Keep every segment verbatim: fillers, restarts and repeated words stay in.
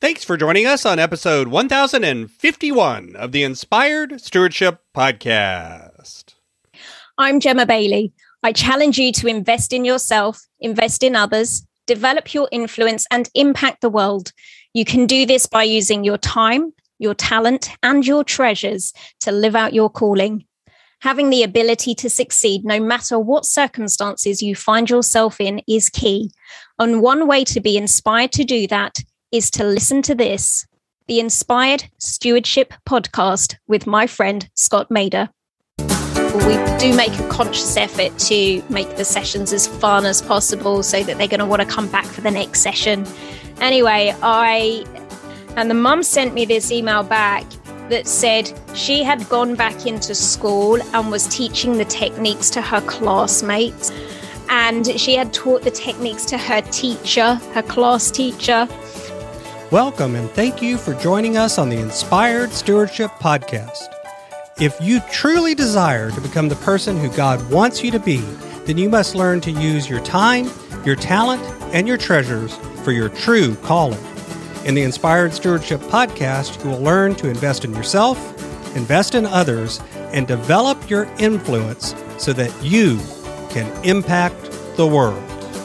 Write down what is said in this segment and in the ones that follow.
Thanks for joining us on episode one thousand fifty-one of the Inspired Stewardship Podcast. I'm Gemma Bailey. I challenge you to invest in yourself, invest in others, develop your influence, and impact the world. You can do this by using your time, your talent, and your treasures to live out your calling. Having the ability to succeed no matter what circumstances you find yourself in is key. And one way to be inspired to do that is to listen to this, the Inspired Stewardship Podcast with my friend, Scott Mader. We do make a conscious effort to make the sessions as fun as possible so that they're going to want to come back for the next session. Anyway, I, and the mum sent me this email back that said she had gone back into school and was teaching the techniques to her classmates. And she had taught the techniques to her teacher, her class teacher. Welcome and thank you for joining us on the Inspired Stewardship Podcast. If you truly desire to become the person who God wants you to be, then you must learn to use your time, your talent, and your treasures for your true calling. In the Inspired Stewardship Podcast, you will learn to invest in yourself, invest in others, and develop your influence so that you can impact the world.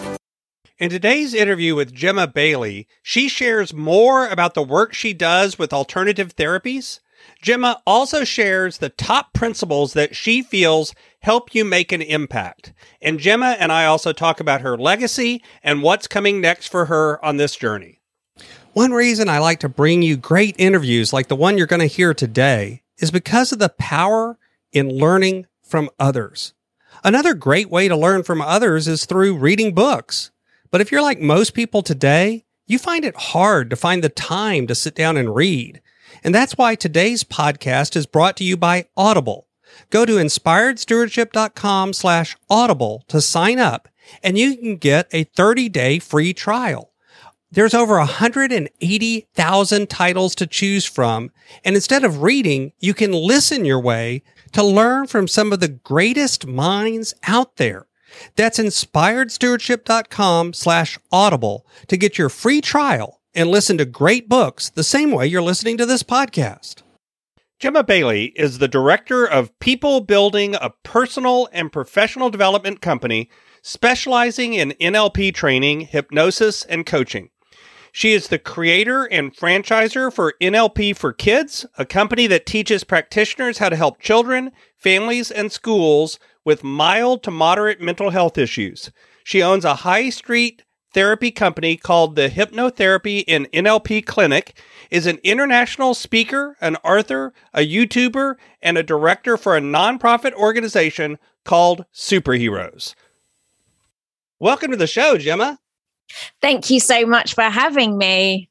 In today's interview with Gemma Bailey, she shares more about the work she does with alternative therapies. Gemma also shares the top principles that she feels help you make an impact. And Gemma and I also talk about her legacy and what's coming next for her on this journey. One reason I like to bring you great interviews like the one you're going to hear today is because of the power in learning from others. Another great way to learn from others is through reading books. But if you're like most people today, you find it hard to find the time to sit down and read. And that's why today's podcast is brought to you by Audible. Go to inspiredstewardship.com slash audible to sign up, and you can get a thirty-day free trial. There's over one hundred eighty thousand titles to choose from, and instead of reading, you can listen your way to learn from some of the greatest minds out there. That's inspiredstewardship.com slash audible to get your free trial and listen to great books the same way you're listening to this podcast. Gemma Bailey is the director of people building a personal and professional development company specializing in N L P training, hypnosis, and coaching. She is the creator and franchisor for N L P for Kids, a company that teaches practitioners how to help children, families, and schools with mild to moderate mental health issues. She owns a high street therapy company called the Hypnotherapy and N L P Clinic, is an international speaker, an author, a YouTuber, and a director for a nonprofit organization called Superheroes. Welcome to the show, Gemma. Thank you so much for having me.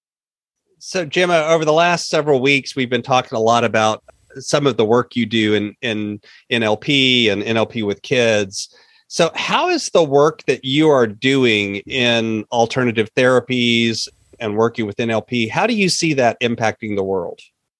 So, Gemma, over the last several weeks, we've been talking a lot about some of the work you do in, in N L P and N L P with kids. So how is the work that you are doing in alternative therapies and working with N L P, how do you see that impacting the world?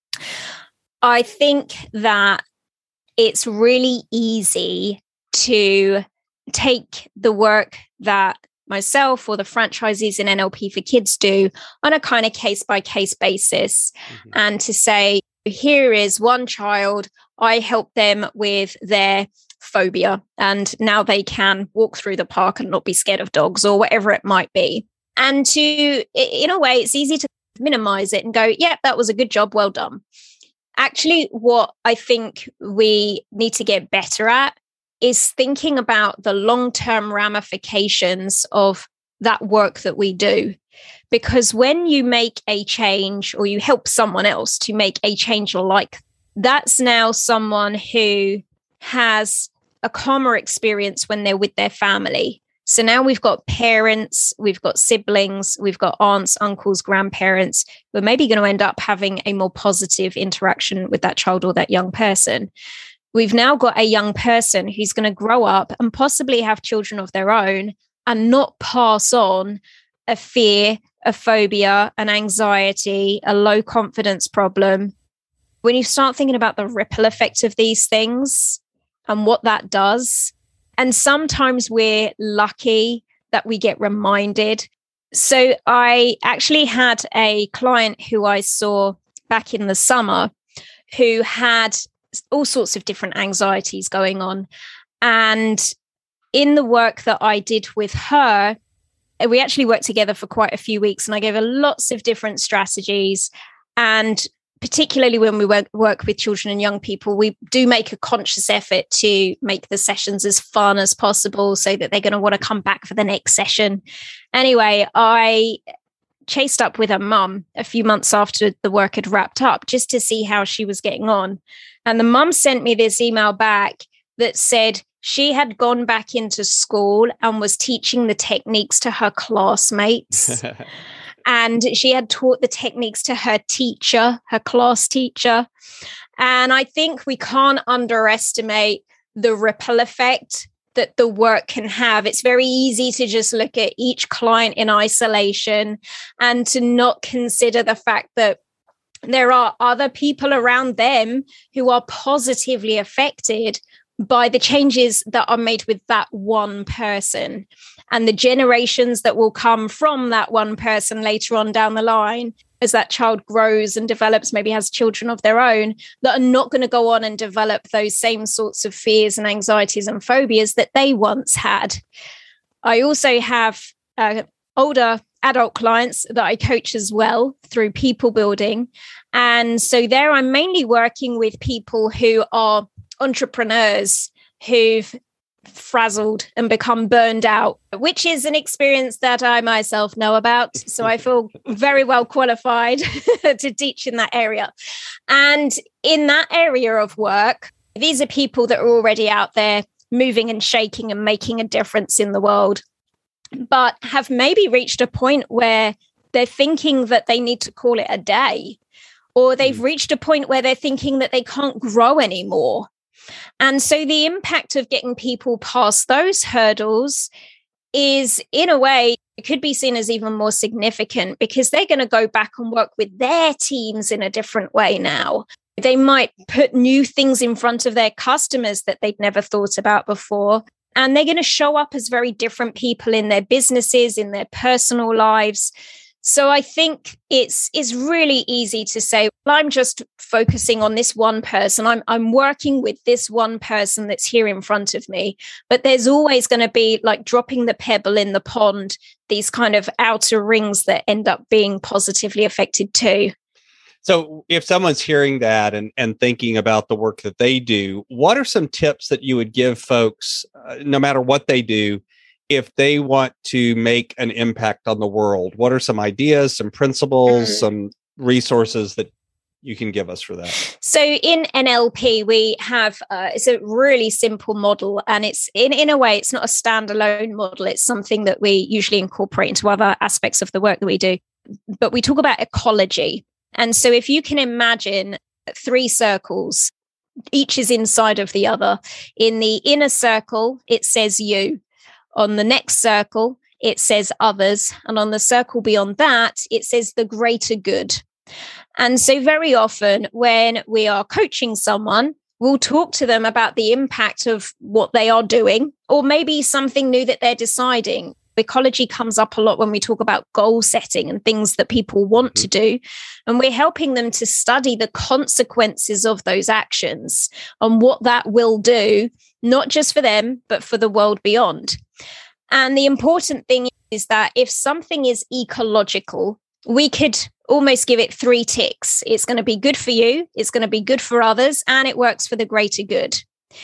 I think that it's really easy to take the work that myself or the franchisees in N L P for Kids do on a kind of case-by-case basis, mm-hmm. and to say, here is one child, I help them with their phobia, and now they can walk through the park and not be scared of dogs or whatever it might be. And to, in a way, it's easy to minimize it and go, yeah, that was a good job, well done. Actually, what I think we need to get better at is thinking about the long-term ramifications of that work that we do. Because when you make a change or you help someone else to make a change like, that's now someone who has a calmer experience when they're with their family. So now we've got parents, we've got siblings, we've got aunts, uncles, grandparents. We're maybe going to end up having a more positive interaction with that child or that young person. We've now got a young person who's going to grow up and possibly have children of their own and not pass on a fear, a phobia, an anxiety, a low confidence problem. When you start thinking about the ripple effect of these things and what that does, and sometimes we're lucky that we get reminded So I actually had a client who I saw back in the summer who had all sorts of different anxieties going on. And in the work that I did with her, we actually worked together for quite a few weeks, and I gave her lots of different strategies. And particularly when we work, work with children and young people, we do make a conscious effort to make the sessions as fun as possible so that they're going to want to come back for the next session. Anyway, I chased up with her mum a few months after the work had wrapped up just to see how she was getting on. And the mum sent me this email back that said she had gone back into school and was teaching the techniques to her classmates. And she had taught the techniques to her teacher, her class teacher. And I think we can't underestimate the ripple effect that the work can have. It's very easy to just look at each client in isolation and to not consider the fact that there are other people around them who are positively affected by the changes that are made with that one person, and the generations that will come from that one person later on down the line as that child grows and develops, maybe has children of their own, that are not going to go on and develop those same sorts of fears and anxieties and phobias that they once had. I also have uh, older adult clients that I coach as well through people building. And so there I'm mainly working with people who are entrepreneurs who've frazzled and become burned out, which is an experience that I myself know about. So I feel very well qualified to teach in that area. And in that area of work, these are people that are already out there moving and shaking and making a difference in the world, but have maybe reached a point where they're thinking that they need to call it a day, or they've reached a point where they're thinking that they can't grow anymore. And so the impact of getting people past those hurdles is, in a way, it could be seen as even more significant because they're going to go back and work with their teams in a different way now. They might put new things in front of their customers that they'd never thought about before. And they're going to show up as very different people in their businesses, in their personal lives. So I think it's it's really easy to say, well, I'm just focusing on this one person. I'm I'm working with this one person that's here in front of me. But there's always going to be, like dropping the pebble in the pond, these kind of outer rings that end up being positively affected too. So if someone's hearing that and, and thinking about the work that they do, what are some tips that you would give folks, uh, no matter what they do, if they want to make an impact on the world? What are some ideas, some principles, mm-hmm. some resources that you can give us for that? So in N L P, we have, uh, it's a really simple model, and it's in, in a way, it's not a standalone model. It's something that we usually incorporate into other aspects of the work that we do. But we talk about ecology. And so if you can imagine three circles, each is inside of the other. In the inner circle, it says you. On the next circle, it says others. And on the circle beyond that, it says the greater good. And so very often when we are coaching someone, we'll talk to them about the impact of what they are doing, or maybe something new that they're deciding. Ecology comes up a lot when we talk about goal setting and things that people want mm-hmm. to do. And we're helping them to study the consequences of those actions and what that will do, not just for them, but for the world beyond. And the important thing is that if something is ecological, we could almost give it three ticks. It's going to be good for you, it's going to be good for others, and it works for the greater good.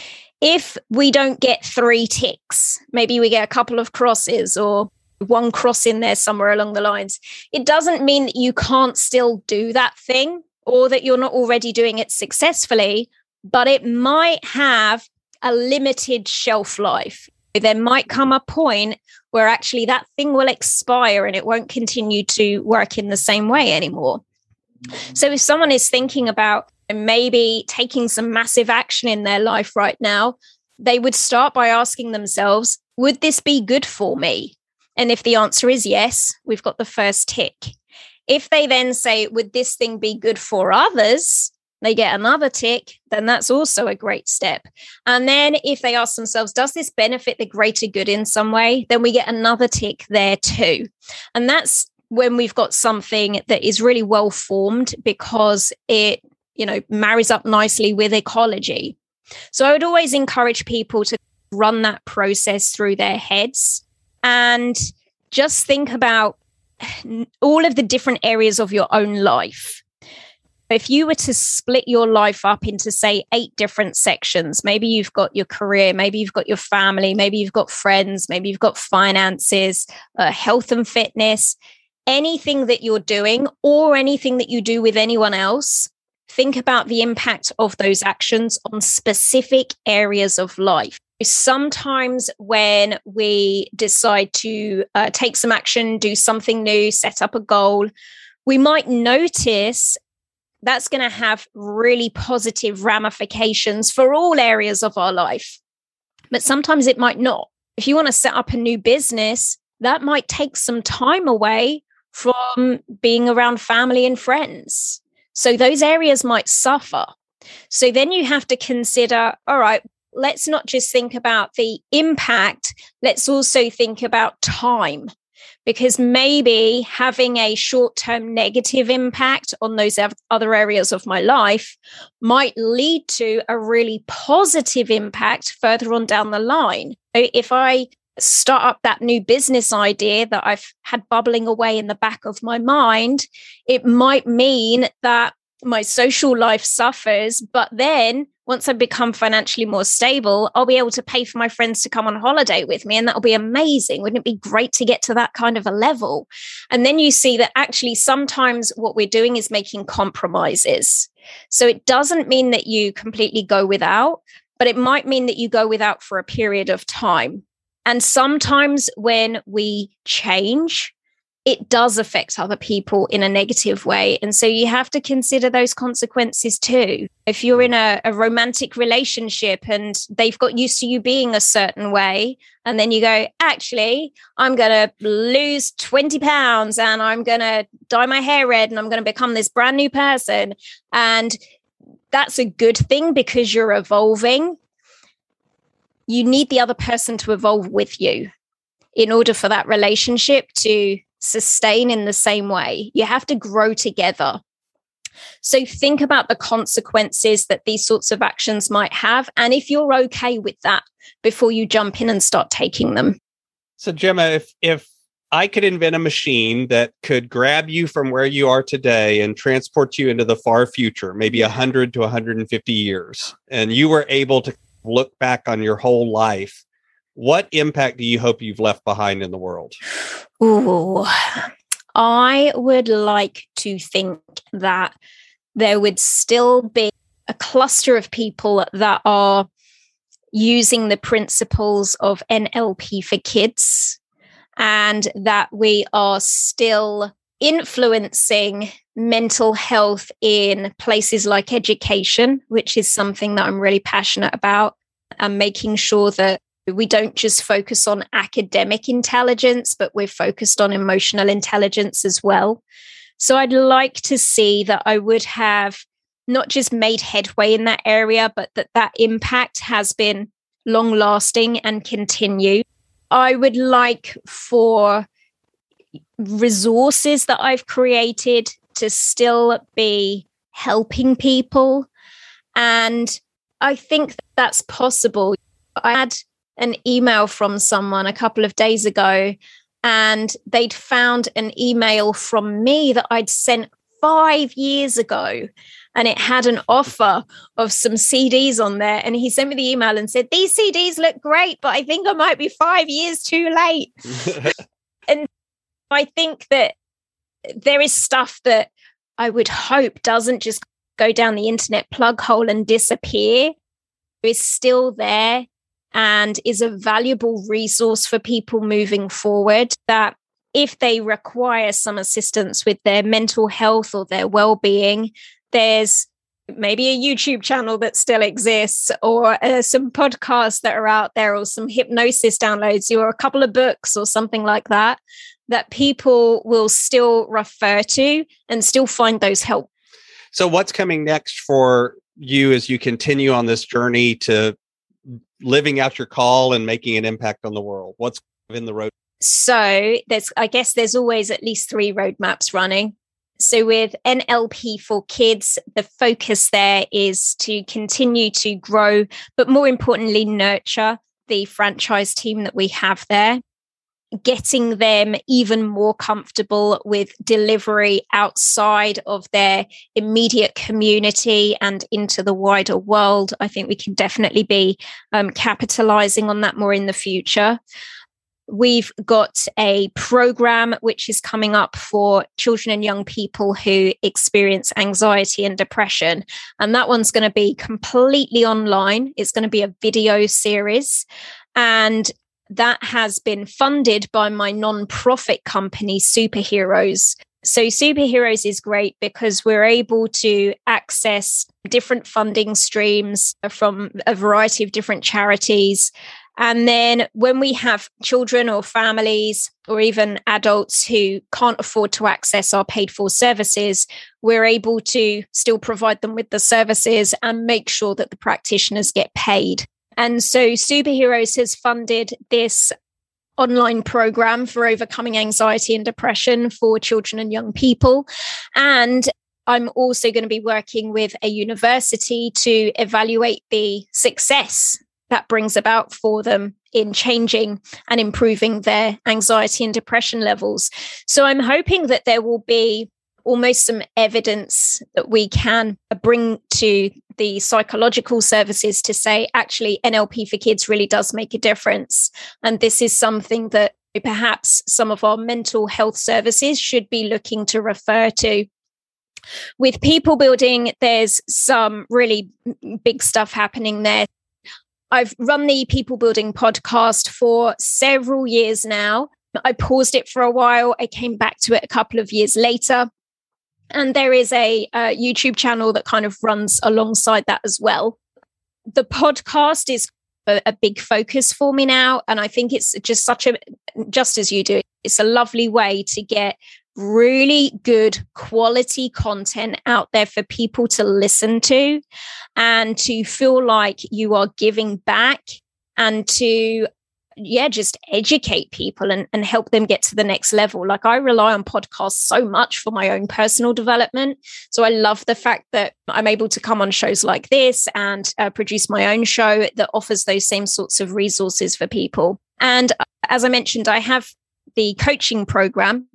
If we don't get three ticks, maybe we get a couple of crosses or one cross in there somewhere along the lines, it doesn't mean that you can't still do that thing or that you're not already doing it successfully, but it might have a limited shelf life. There might come a point where actually that thing will expire and it won't continue to work in the same way anymore. So if someone is thinking about maybe taking some massive action in their life right now, they would start by asking themselves, would this be good for me? And if the answer is yes, we've got the first tick. If they then say, would this thing be good for others? they get another tick, then that's also a great step. And then if they ask themselves, does this benefit the greater good in some way? Then we get another tick there too. And that's when we've got something that is really well formed because it, you know, marries up nicely with ecology. So I would always encourage people to run that process through their heads and just think about all of the different areas of your own life. If you were to split your life up into, say, eight different sections, maybe you've got your career, maybe you've got your family, maybe you've got friends, maybe you've got finances, uh, health and fitness, anything that you're doing or anything that you do with anyone else, think about the impact of those actions on specific areas of life. Sometimes when we decide to uh, take some action, do something new, set up a goal, we might notice that's going to have really positive ramifications for all areas of our life. But sometimes it might not. If you want to set up a new business, that might take some time away from being around family and friends. So those areas might suffer. So then you have to consider, all right, let's not just think about the impact. Let's also think about time. Because maybe having a short-term negative impact on those other areas of my life might lead to a really positive impact further on down the line. If I start up that new business idea that I've had bubbling away in the back of my mind, it might mean that my social life suffers, but then once I become financially more stable, I'll be able to pay for my friends to come on holiday with me. And that'll be amazing. Wouldn't it be great to get to that kind of a level? And then you see that actually sometimes what we're doing is making compromises. So it doesn't mean that you completely go without, but it might mean that you go without for a period of time. And sometimes when we change, it does affect other people in a negative way. And so you have to consider those consequences too. If you're in a, a romantic relationship and they've got used to you being a certain way, and then you go, actually, I'm going to lose twenty pounds and I'm going to dye my hair red and I'm going to become this brand new person. And that's a good thing because you're evolving. You need the other person to evolve with you in order for that relationship to sustain in the same way. You have to grow together. So think about the consequences that these sorts of actions might have. And if you're okay with that before you jump in and start taking them. So Gemma, if, if I could invent a machine that could grab you from where you are today and transport you into the far future, maybe one hundred to one hundred fifty years, and you were able to look back on your whole life, what impact do you hope you've left behind in the world? Ooh, I would like to think that there would still be a cluster of people that are using the principles of N L P for kids, and that we are still influencing mental health in places like education, which is something that I'm really passionate about, and making sure that we don't just focus on academic intelligence, but we're focused on emotional intelligence as well. So I'd like to see that I would have not just made headway in that area, but that that impact has been long lasting and continue. I would like for resources that I've created to still be helping people. And I think that that's possible. I had an email from someone a couple of days ago, and they'd found an email from me that I'd sent five years ago, and it had an offer of some C Ds on there. And he sent me the email and said, these C Ds look great, but I think I might be five years too late. And I think that there is stuff that I would hope doesn't just go down the internet plug hole and disappear. It's still there and is a valuable resource for people moving forward, that if they require some assistance with their mental health or their well-being, there's maybe a YouTube channel that still exists, or uh, some podcasts that are out there, or some hypnosis downloads, or a couple of books or something like that, that people will still refer to and still find those help. So what's coming next for you as you continue on this journey to living out your call and making an impact on the world? What's in the road? So there's, I guess there's always at least three roadmaps running. So with N L P for Kids, the focus there is to continue to grow, but more importantly, nurture the franchise team that we have there, getting them even more comfortable with delivery outside of their immediate community and into the wider world. I think we can definitely be um, capitalizing on that more in the future. We've got a program which is coming up for children and young people who experience anxiety and depression. And that one's going to be completely online. It's going to be a video series. And that has been funded by my non-profit company, Superheroes. So Superheroes is great because we're able to access different funding streams from a variety of different charities. And then when we have children or families or even adults who can't afford to access our paid for services, we're able to still provide them with the services and make sure that the practitioners get paid. And so Superheroes has funded this online program for overcoming anxiety and depression for children and young people. And I'm also going to be working with a university to evaluate the success that brings about for them in changing and improving their anxiety and depression levels. So I'm hoping that there will be almost some evidence that we can bring to the psychological services to say, actually, N L P for Kids really does make a difference. And this is something that perhaps some of our mental health services should be looking to refer to. With people building, there's some really big stuff happening there. I've run the People Building podcast for several years now. I paused it for a while. I came back to it a couple of years later. And there is a, a YouTube channel that kind of runs alongside that as well. The podcast is a, a big focus for me now. And I think it's just such a, just as you do, it's a lovely way to get really good quality content out there for people to listen to and to feel like you are giving back and to, yeah, just educate people and, and help them get to the next level. Like I rely on podcasts so much for my own personal development. So I love the fact that I'm able to come on shows like this and uh, produce my own show that offers those same sorts of resources for people. And as I mentioned, I have the coaching program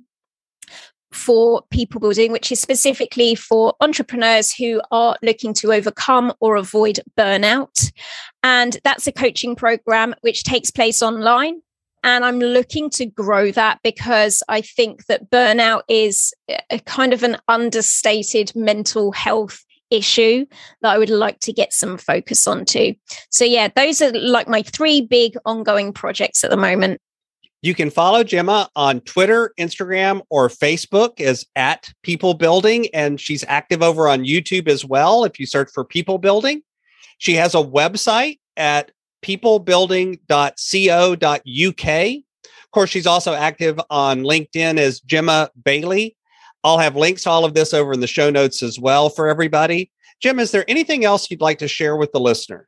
for People Building, which is specifically for entrepreneurs who are looking to overcome or avoid burnout. And that's a coaching program which takes place online. And I'm looking to grow that because I think that burnout is a kind of an understated mental health issue that I would like to get some focus on too. So yeah, those are like my three big ongoing projects at the moment. You can follow Gemma on Twitter, Instagram, or Facebook as at People Building, and she's active over on YouTube as well if you search for People Building. She has a website at people building dot co dot u k. Of course, she's also active on LinkedIn as Gemma Bailey. I'll have links to all of this over in the show notes as well for everybody. Gemma, is there anything else you'd like to share with the listener?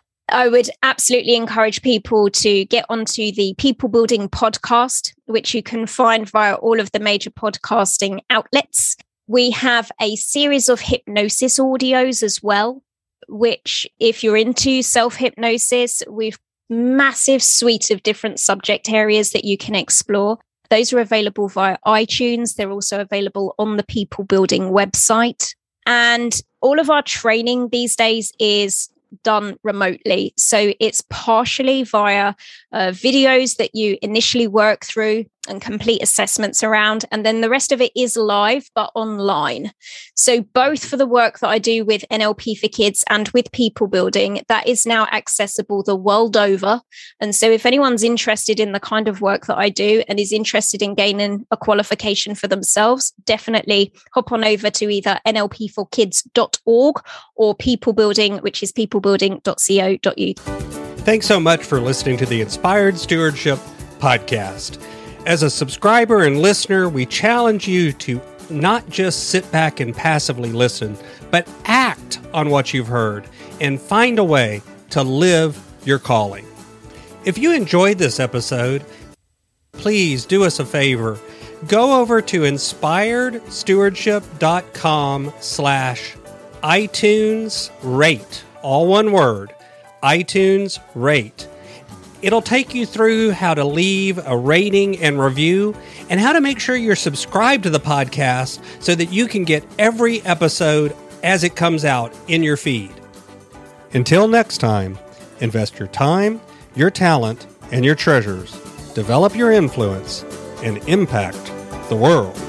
I would absolutely encourage people to get onto the People Building podcast, which you can find via all of the major podcasting outlets. We have a series of hypnosis audios as well, which if you're into self-hypnosis, we've massive suite of different subject areas that you can explore. Those are available via iTunes. They're also available on the People Building website. And all of our training these days is done remotely. So it's partially via uh, videos that you initially work through and complete assessments around. And then the rest of it is live, but online. So both for the work that I do with N L P for Kids and with People Building, that is now accessible the world over. And so if anyone's interested in the kind of work that I do and is interested in gaining a qualification for themselves, definitely hop on over to either N L P for kids dot org or People Building, which is people building dot co dot u k. Thanks so much for listening to the Inspired Stewardship Podcast. As a subscriber and listener, we challenge you to not just sit back and passively listen, but act on what you've heard and find a way to live your calling. If you enjoyed this episode, please do us a favor. Go over to inspiredstewardship.com slash iTunes rate, all one word, iTunes rate. It'll take you through how to leave a rating and review and how to make sure you're subscribed to the podcast so that you can get every episode as it comes out in your feed. Until next time, invest your time, your talent, and your treasures. Develop your influence and impact the world.